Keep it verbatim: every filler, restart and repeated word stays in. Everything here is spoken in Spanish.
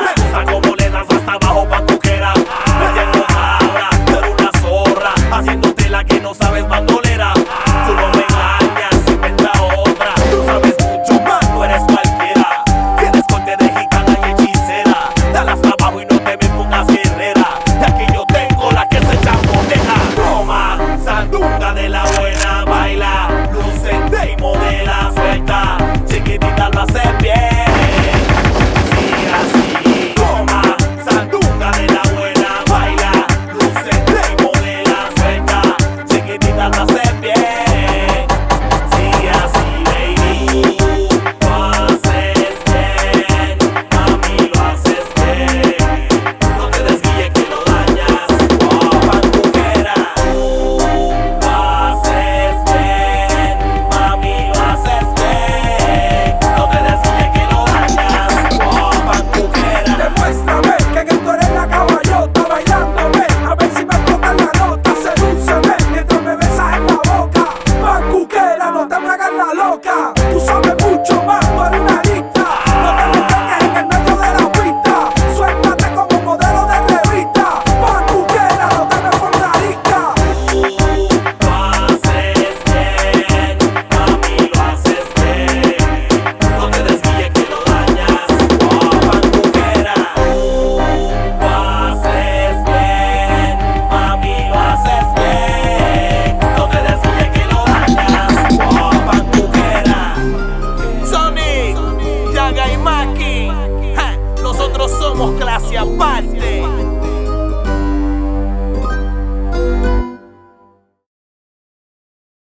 Me gusta como le das hasta abajo pantuquera. Metiendo cabra, tú eres una zorra, haciéndote la que no sabes bandolera. Tú no me engañas, inventa otra. Tú sabes mucho más, no eres cualquiera. Tienes corte de gitana y hechicera. Dale hasta abajo y no te me pongas guerrera. Y aquí yo tengo la que se chamboneja. Toma, sandunga de la buena, baila, lucente y modela, suelta. Chiquitita lo hace bien. Tú sabes mucho más, tú eres una lista. No te destaques en el medio de la pista. Suéltate como modelo de revista. Pantuquera, no te me pongas lista. Tú lo haces bien, mami, lo haces bien. No te desvíes que lo dañas. Oh, pantuquera. Tú lo haces bien, mami, lo haces bien. No te desvíes que lo dañas. Oh, Sonic, Yaga y Maki, ja, nosotros somos clase aparte.